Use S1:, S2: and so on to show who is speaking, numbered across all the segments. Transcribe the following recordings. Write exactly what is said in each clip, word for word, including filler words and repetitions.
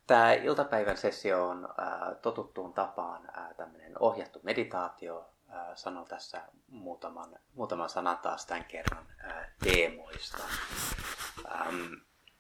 S1: Tämä iltapäivän sessio on ää, totuttuun tapaan ää, tämmöinen ohjattu meditaatio. Ää, sanon tässä muutaman, muutaman sanan taas tämän kerran ää, teemoista. Ähm,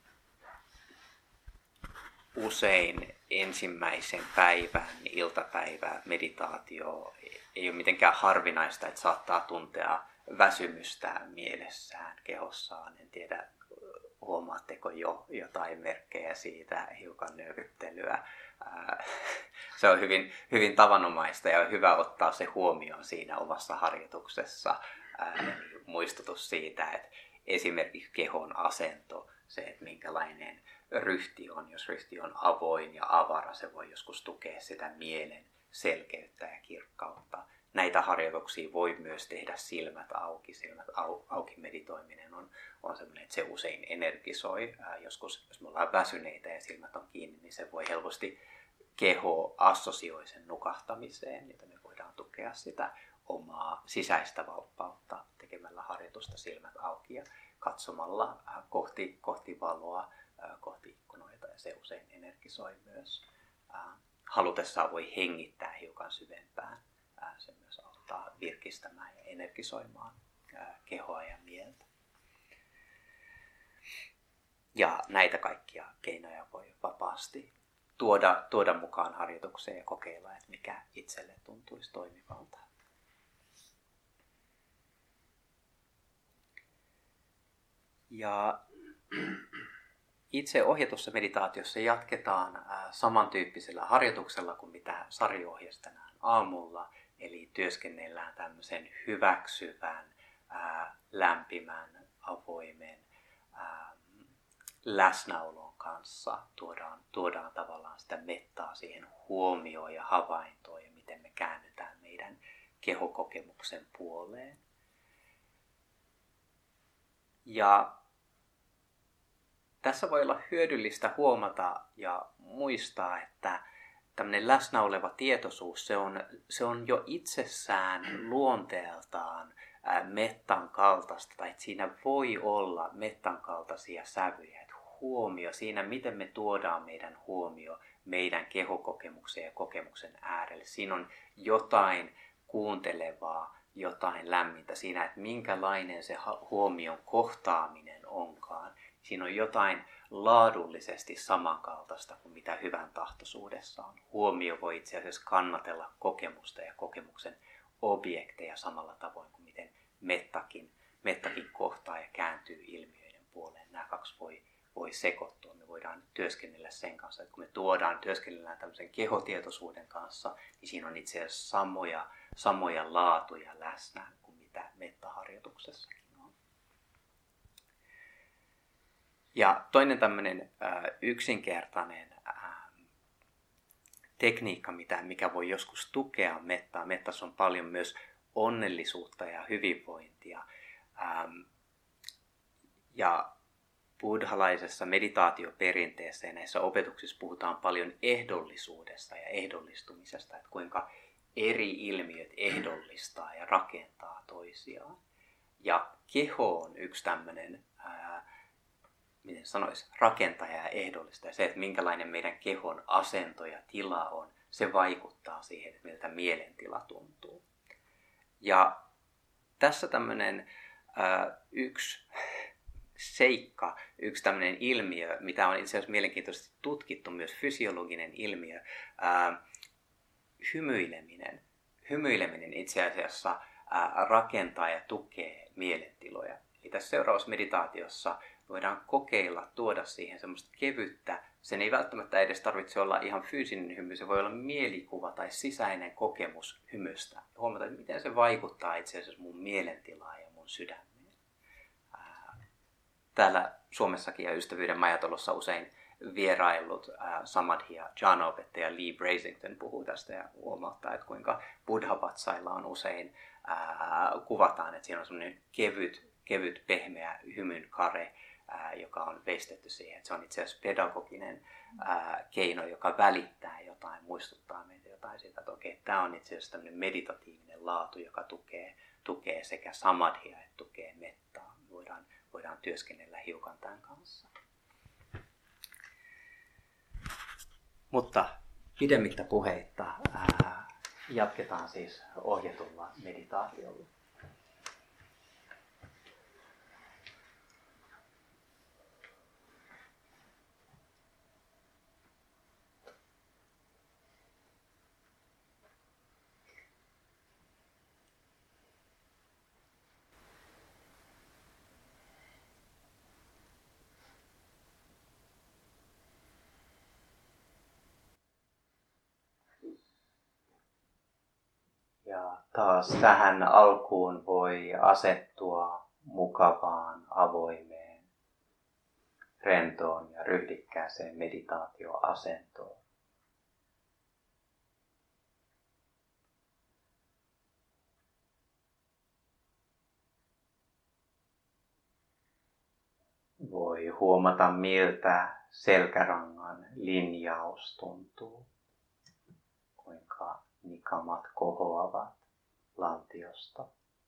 S1: usein ensimmäisen päivän iltapäivä meditaatio ei ole mitenkään harvinaista, että saattaa tuntea väsymystä mielessään, kehossaan. En tiedä, huomaatteko jo jotain merkkejä siitä, hiukan nyökyttelyä. Se on hyvin, hyvin tavanomaista ja on hyvä ottaa se huomioon siinä omassa harjoituksessa. Muistutus siitä, että esimerkiksi kehon asento, se, että minkälainen ryhti on. Jos ryhti on avoin ja avara, se voi joskus tukea sitä mielen selkeyttä ja kirkkautta. Näitä harjoituksia voi myös tehdä silmät auki. Silmät au, auki meditoiminen on, on sellainen, että se usein energisoi. Ää, joskus, jos me ollaan väsyneitä ja silmät on kiinni, niin se voi helposti keho assosioi sen nukahtamiseen, niin me voidaan tukea sitä omaa sisäistä valppautta tekemällä harjoitusta silmät auki ja katsomalla ää, kohti, kohti valoa, ää, kohti ikkunoita, ja se usein energisoi myös. Ää, halutessaan voi hengittää hiukan syvempään. Se myös auttaa virkistämään ja energisoimaan kehoa ja mieltä. Ja näitä kaikkia keinoja voi vapaasti tuoda, tuoda mukaan harjoitukseen ja kokeilla, että mikä itselle tuntuisi toimivalta. Ja itse ohjatussa meditaatiossa jatketaan samantyyppisellä harjoituksella kuin mitä Sari ohjasi tänään aamulla. Eli työskennellään tämmöisen hyväksyvän, ää, lämpimän, avoimen ää, läsnäolon kanssa. Tuodaan, tuodaan tavallaan sitä mettaa siihen huomioon ja havaintoon ja miten me käännytään meidän kehokokemuksen puoleen. Ja tässä voi olla hyödyllistä huomata ja muistaa, että tämmöinen läsnä oleva tietoisuus, se on, se on jo itsessään luonteeltaan ää, mettan kaltaista, tai että siinä voi olla mettan kaltaisia sävyjä. Että huomio siinä, miten me tuodaan meidän huomio meidän kehokokemuksen ja kokemuksen äärelle. Siinä on jotain kuuntelevaa, jotain lämmintä siinä, että minkälainen se huomion kohtaaminen onkaan. Siinä on jotain laadullisesti samankaltaista kuin mitä hyvän tahtoisuudessa on. Huomio voi itse asiassa kannatella kokemusta ja kokemuksen objekteja samalla tavoin kuin miten mettakin, mettakin kohtaa ja kääntyy ilmiöiden puoleen. Nämä kaksi voi, voi sekoittua. Me voidaan työskennellä sen kanssa, että kun me tuodaan, työskennellään tämmöisen kehotietoisuuden kanssa, niin siinä on itse asiassa samoja, samoja laatuja läsnä kuin mitä mettaharjoituksessakin. Ja toinen tämmöinen äh, yksinkertainen äh, tekniikka, mitä, mikä voi joskus tukea mettaa. Mettassa on paljon myös onnellisuutta ja hyvinvointia. Ähm, ja buddhalaisessa meditaatioperinteessä ja näissä opetuksissa puhutaan paljon ehdollisuudesta ja ehdollistumisesta, että kuinka eri ilmiöt ehdollistaa ja rakentaa toisiaan. Ja keho on yksi tämmöinen äh, miten sanoisi, rakentaja ja ehdollista. Ja se, että minkälainen meidän kehon asento ja tila on, se vaikuttaa siihen, että miltä mielentila tuntuu. Ja tässä tämmöinen äh, yksi seikka, yksi tämmöinen ilmiö, mitä on itse asiassa mielenkiintoisesti tutkittu, myös fysiologinen ilmiö, äh, hymyileminen. Hymyileminen itse asiassa äh, rakentaa ja tukee mielentiloja. Eli tässä seuraavassa meditaatiossa voidaan kokeilla tuoda siihen semmoista kevyttä. Sen ei välttämättä edes tarvitse olla ihan fyysinen hymy, se voi olla mielikuva tai sisäinen kokemus hymystä. Huomata, että miten se vaikuttaa itse asiassa mun mielentilaan ja mun sydämeen. Täällä Suomessakin ja Ystävyyden majatalossa usein vieraillut Samadhi- jhana-opettaja Lee Brasington puhuu tästä ja huomauttaa, että kuinka buddha-vatsailla on usein ää, kuvataan, että siinä on semmoinen kevyt, kevyt pehmeä hymyn kare, Ää, joka on veistetty siihen, että se on itse asiassa pedagoginen ää, keino, joka välittää jotain, muistuttaa meitä jotain siitä, että okei, tämä on itse asiassa tämmöinen meditatiivinen laatu, joka tukee, tukee sekä samadhia että tukee mettaa. Voidaan, voidaan työskennellä hiukan tämän kanssa. Mutta pidemmittä puheitta ää, jatketaan siis ohjatulla meditaatiolla. Ja taas tähän alkuun voi asettua mukavaan, avoimeen, rentoon ja ryhdikkääseen meditaatioasentoon. Voi huomata, miltä selkärangan linjaus tuntuu, kuinka nikamat kohoavat lantiosta.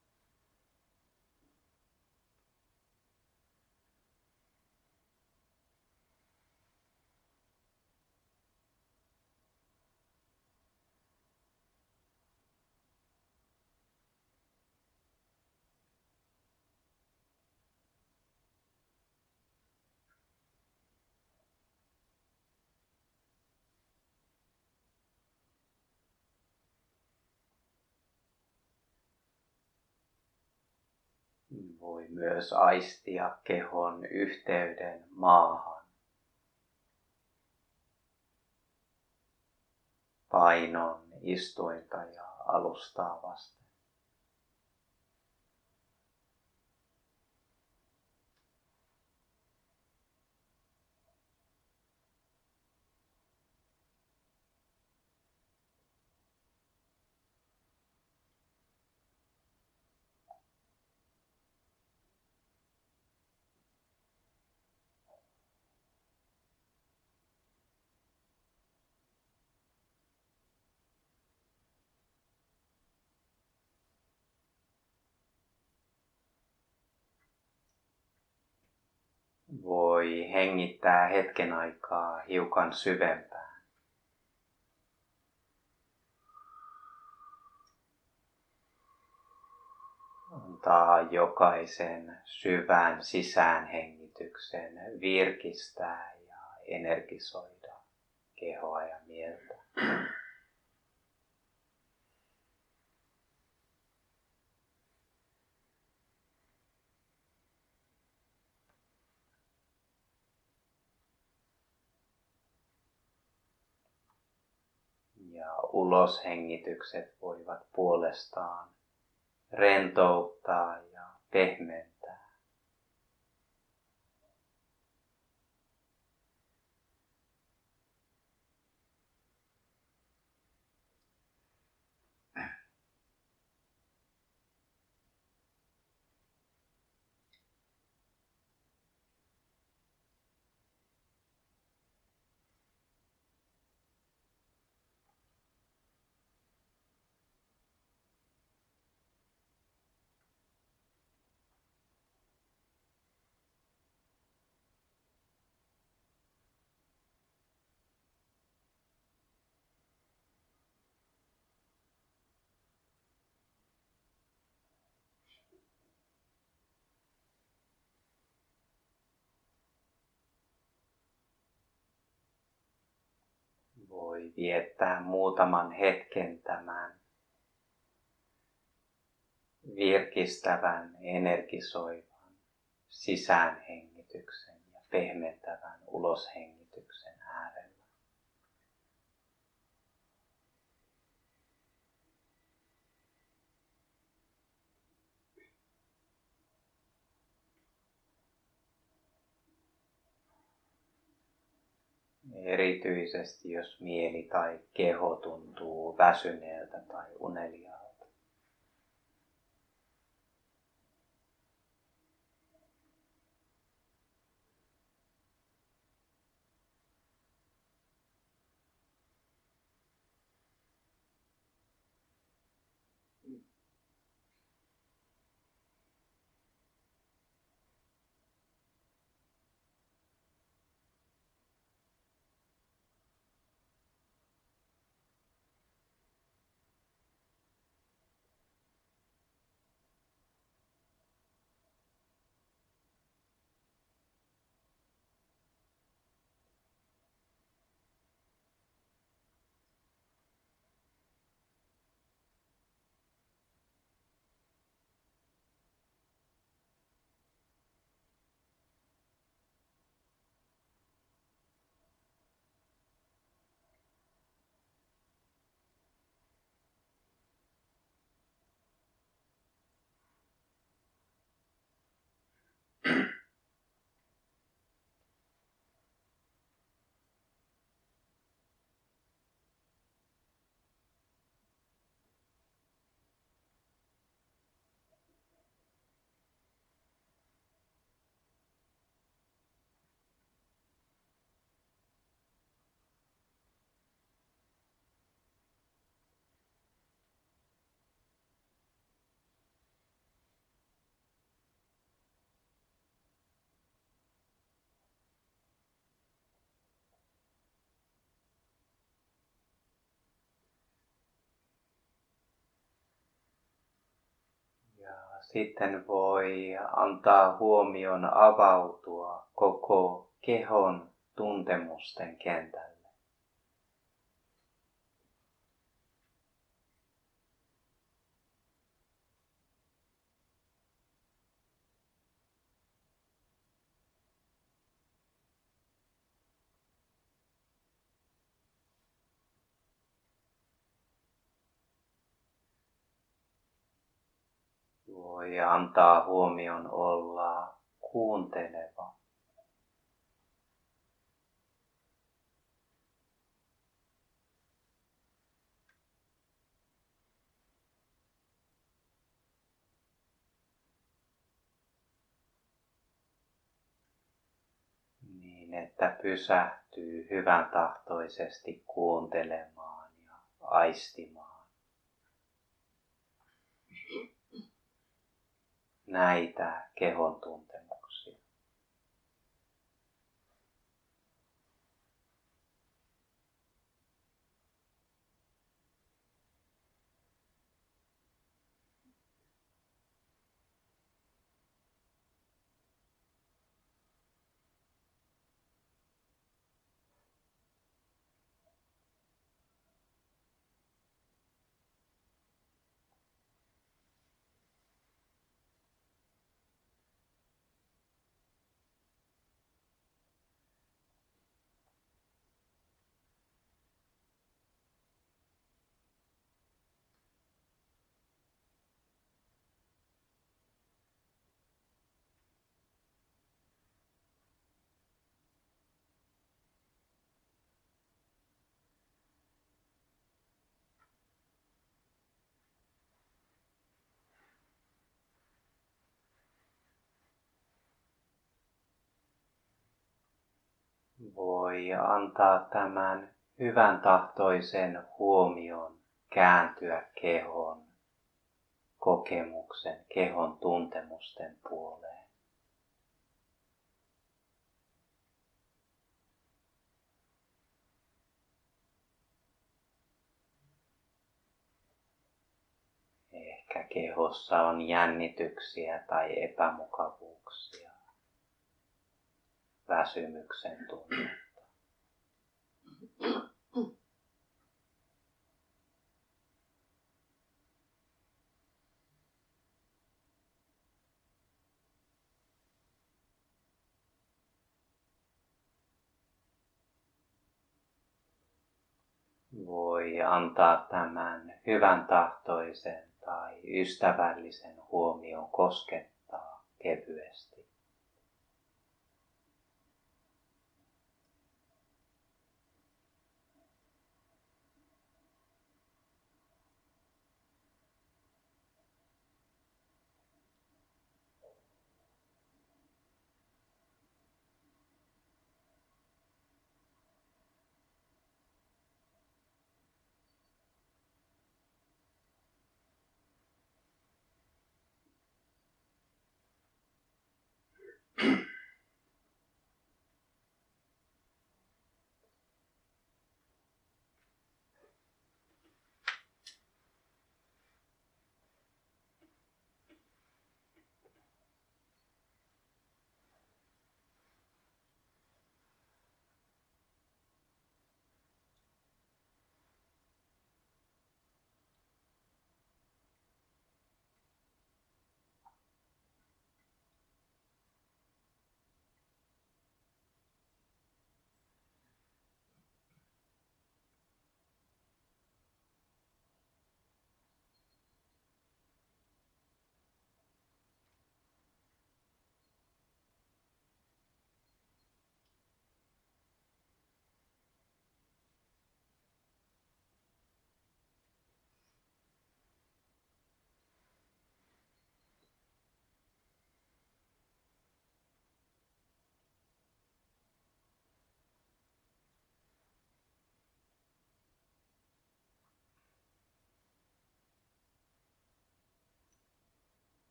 S1: Voi myös aistia kehon yhteyden maahan, painon istuinta ja alustaa vasten. Voi hengittää hetken aikaa hiukan syvempään. Antaa jokaisen syvän sisäänhengityksen virkistää ja energisoida kehoa ja mieltä. Ja uloshengitykset voivat puolestaan rentouttaa ja pehmentää. Voi viettää muutaman hetken tämän virkistävän, energisoivan sisäänhengityksen ja pehmentävän uloshengityksen äärellä. Erityisesti jos mieli tai keho tuntuu väsyneeltä tai uneliaalta. sitten voi antaa huomion avautua koko kehon tuntemusten kentälle. Voi antaa huomion olla kuunteleva. Niin, että pysähtyy hyvän tahtoisesti kuuntelemaan ja aistimaan näitä kehon tuntemuksia. Voi antaa tämän hyvän tahtoisen huomion kääntyä kehon kokemuksen, kehon tuntemusten puoleen. Ehkä kehossa on jännityksiä tai epämukavuuksia, väsymyksen tunnetta. Voi antaa tämän hyvän tahtoisen tai ystävällisen huomion koskettaa kevyesti.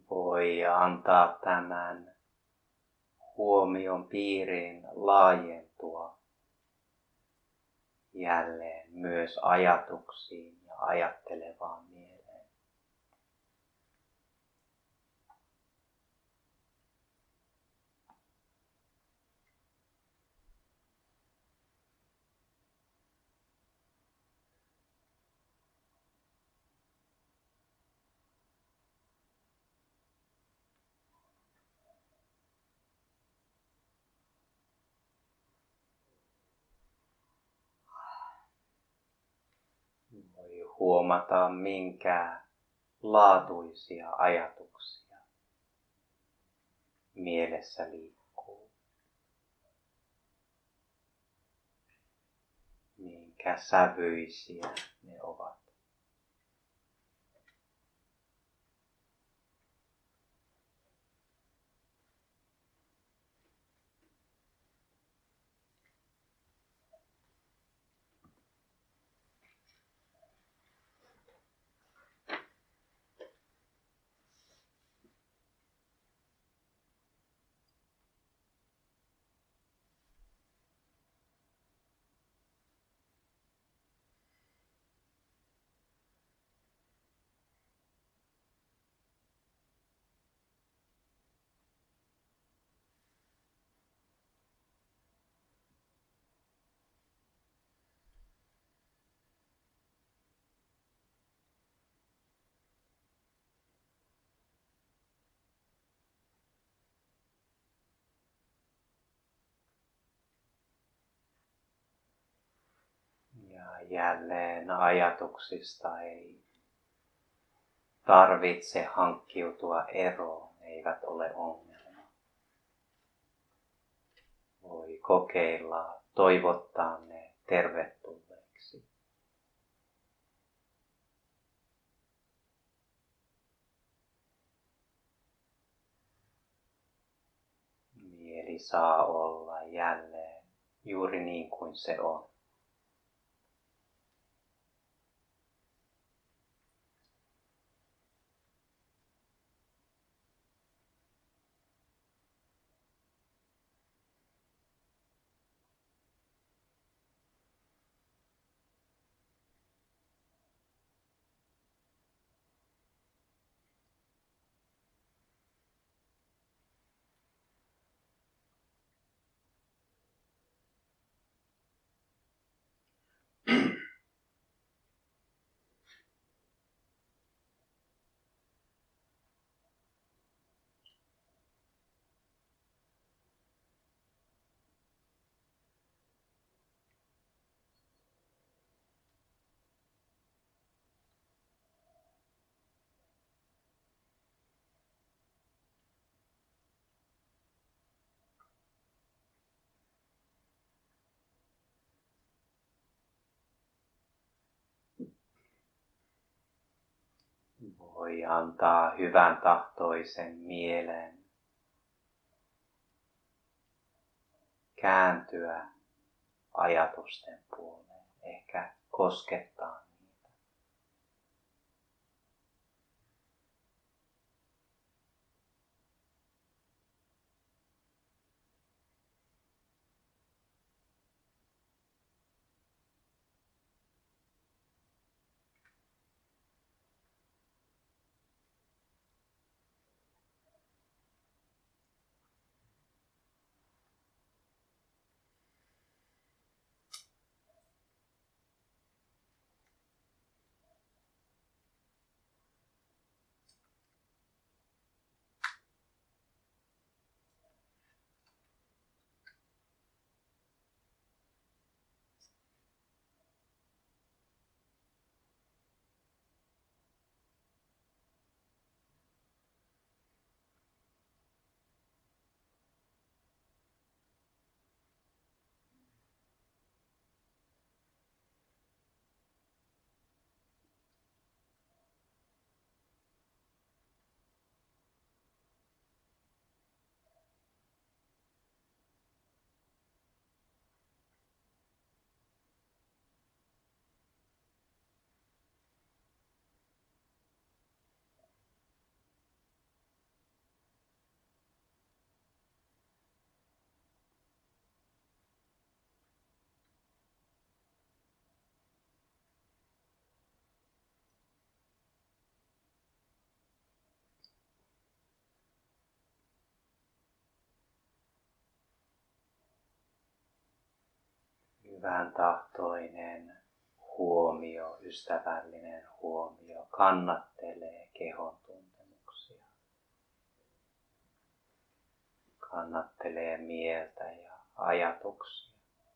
S1: Voi antaa tämän huomion piiriin laajentua jälleen myös ajatuksiin ja ajattelevaan mieleen. Voi huomata, minkä laatuisia ajatuksia mielessä liikkuu. Minkä sävyisiä ne ovat. Ja jälleen ajatuksista ei tarvitse hankkiutua eroon, ne eivät ole ongelma. Voi kokeilla toivottaa ne tervetulleeksi. Mieli saa olla jälleen juuri niin kuin se on. Voi antaa hyvän tahtoisen mielen kääntyä ajatusten puoleen, ehkä koskettaa niitä. Hyvän tahtoinen huomio, ystävällinen huomio kannattelee kehon tuntemuksia. Kannattelee mieltä ja ajatuksia.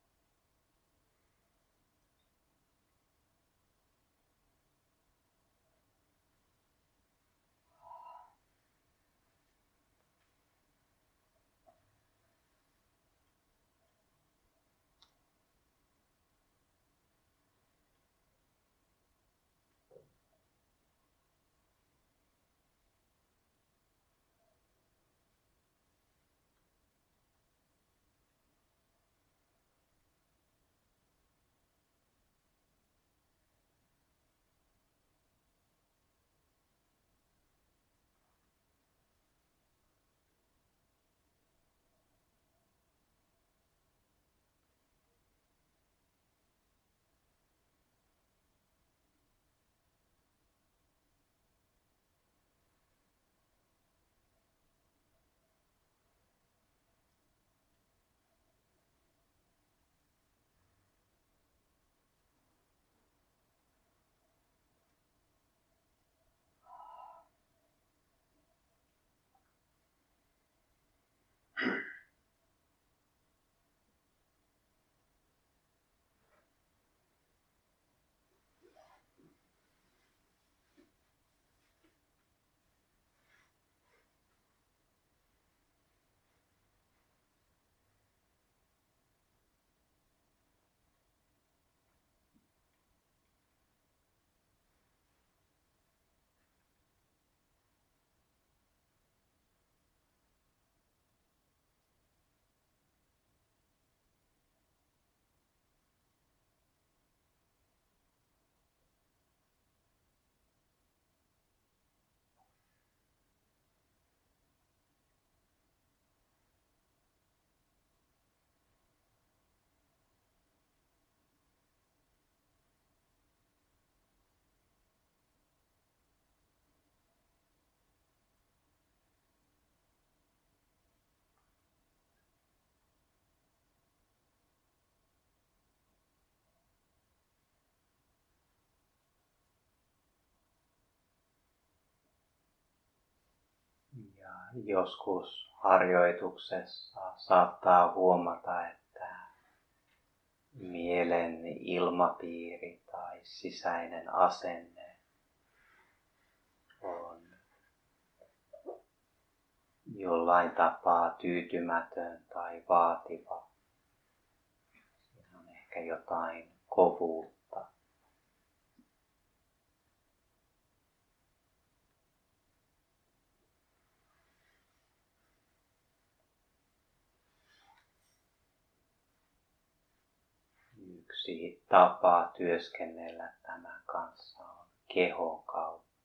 S1: Ja joskus harjoituksessa saattaa huomata, että mielen ilmapiiri tai sisäinen asenne on jollain tapaa tyytymätön tai vaativa. Siinä on ehkä jotain kovuutta. Yksi tapa työskennellä tämän kanssa on kehon kautta.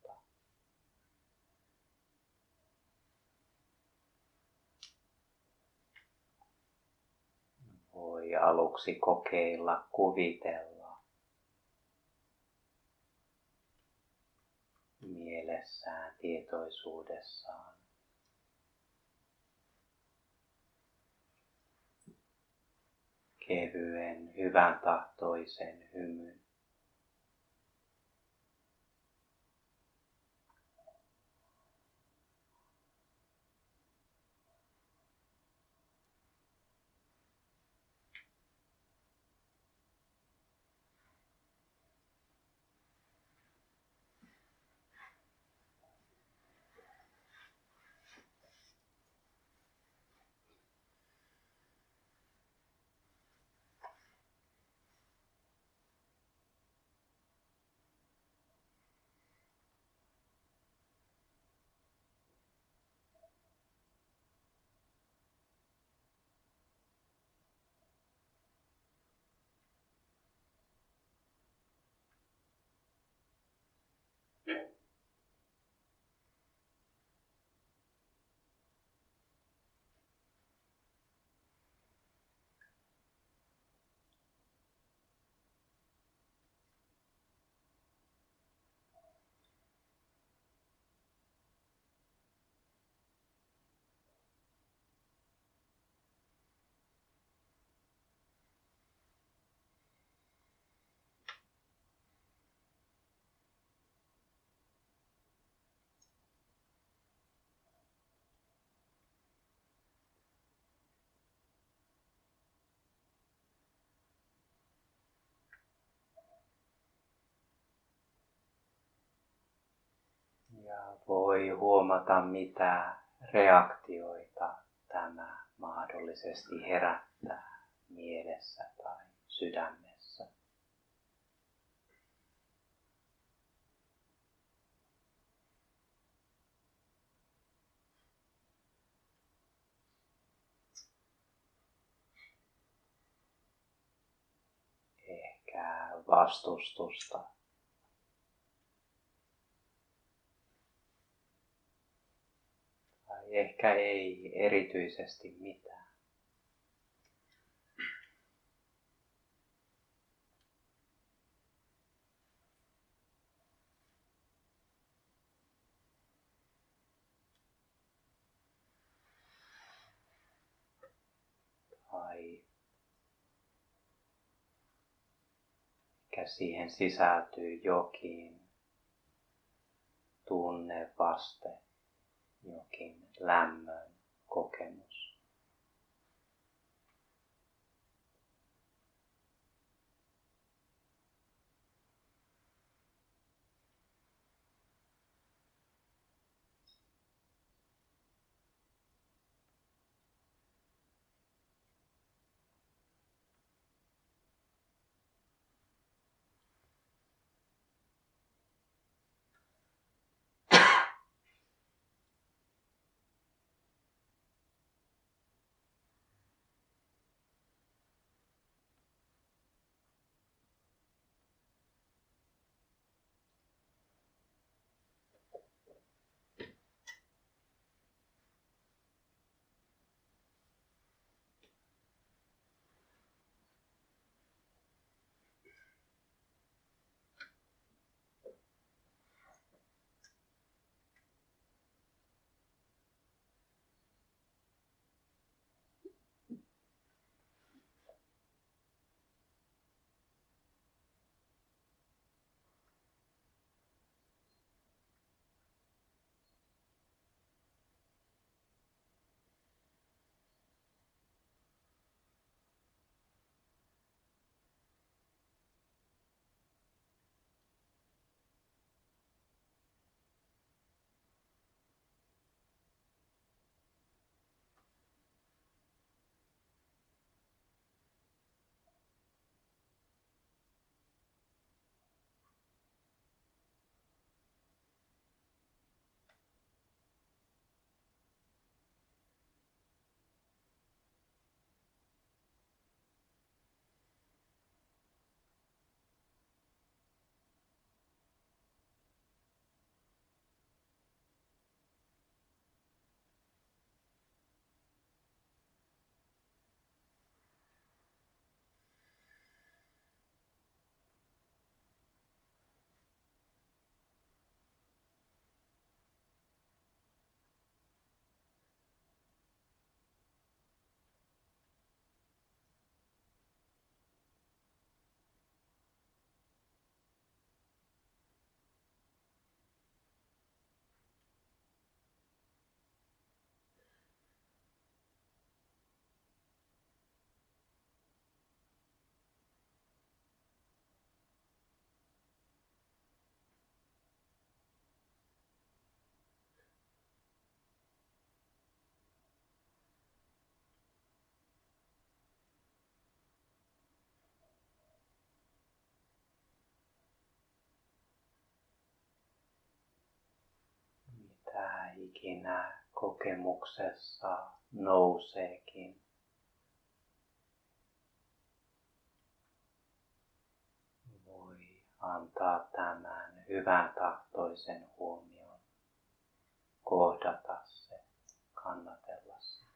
S1: Voi aluksi kokeilla kuvitella mielessään, tietoisuudessaan kevyen, hyvän tahtoisen hymyn. Voi huomata, mitä reaktioita tämä mahdollisesti herättää mielessä tai sydämessä. Ehkä vastustusta. Tai ehkä ei erityisesti mitään. Tai ehkä siihen sisältyy jokin tunnevaste, jokin lämmön kokemus. Mitä ikinä kokemuksessa nouseekin. Voi antaa tämän hyvän tahtoisen huomion, kohdata se, kannatella sitä.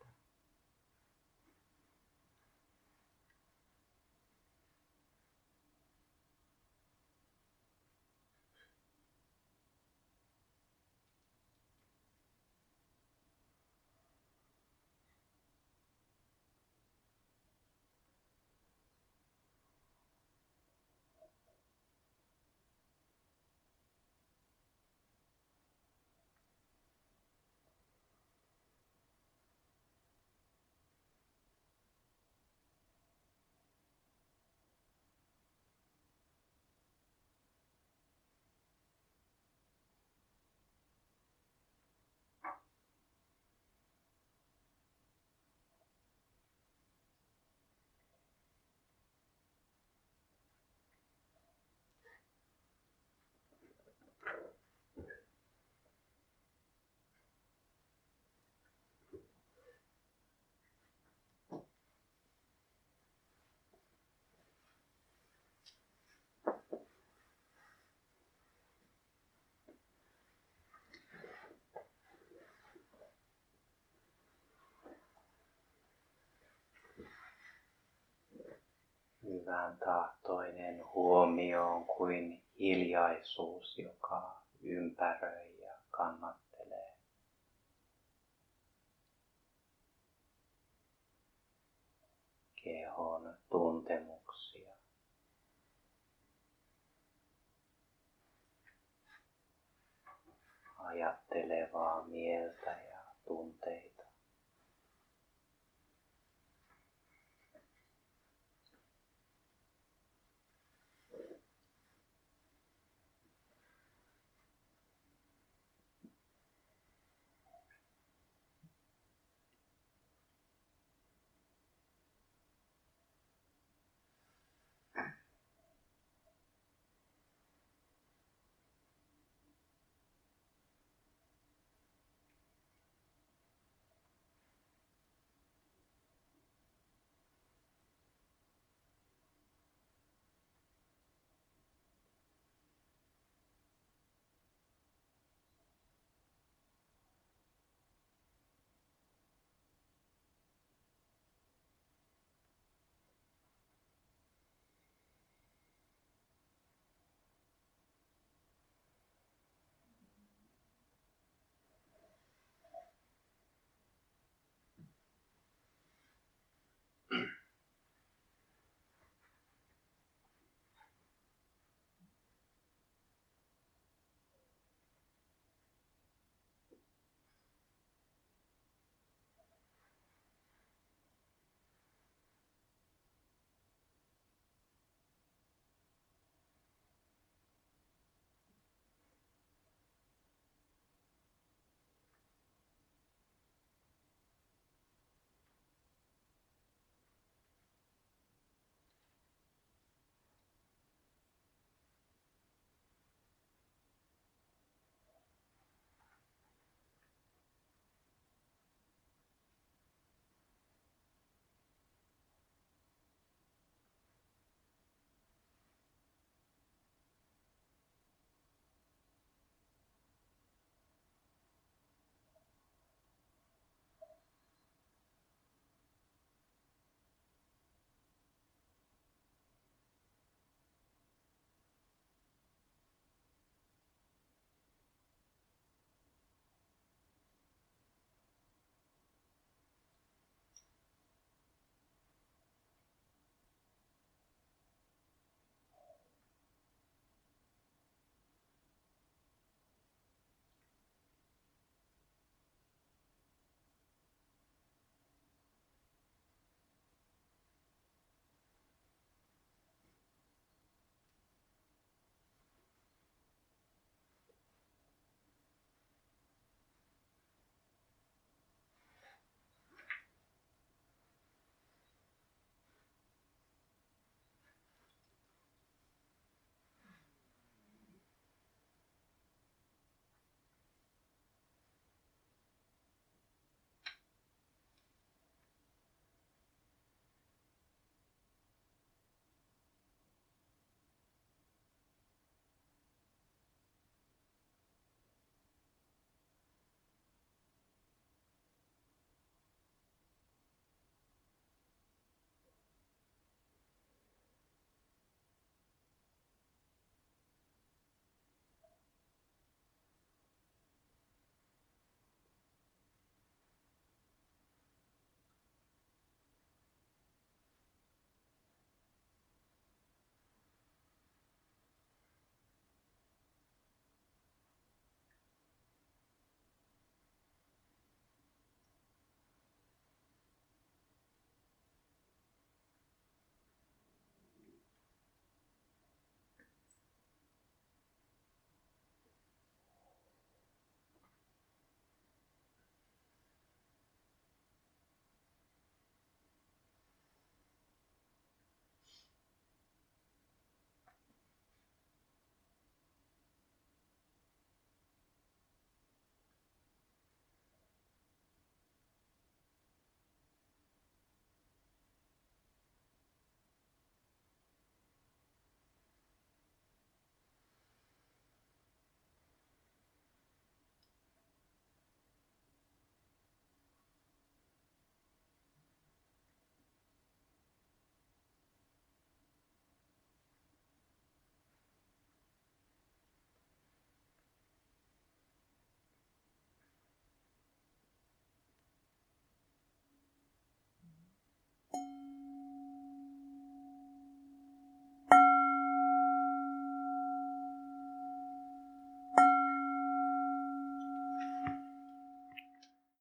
S1: hyvän tahtoinen huomioon kuin hiljaisuus, joka ympäröi ja kannattelee. Kehon tuntemuksia. Ajattelevaa mieltä ja tunteita.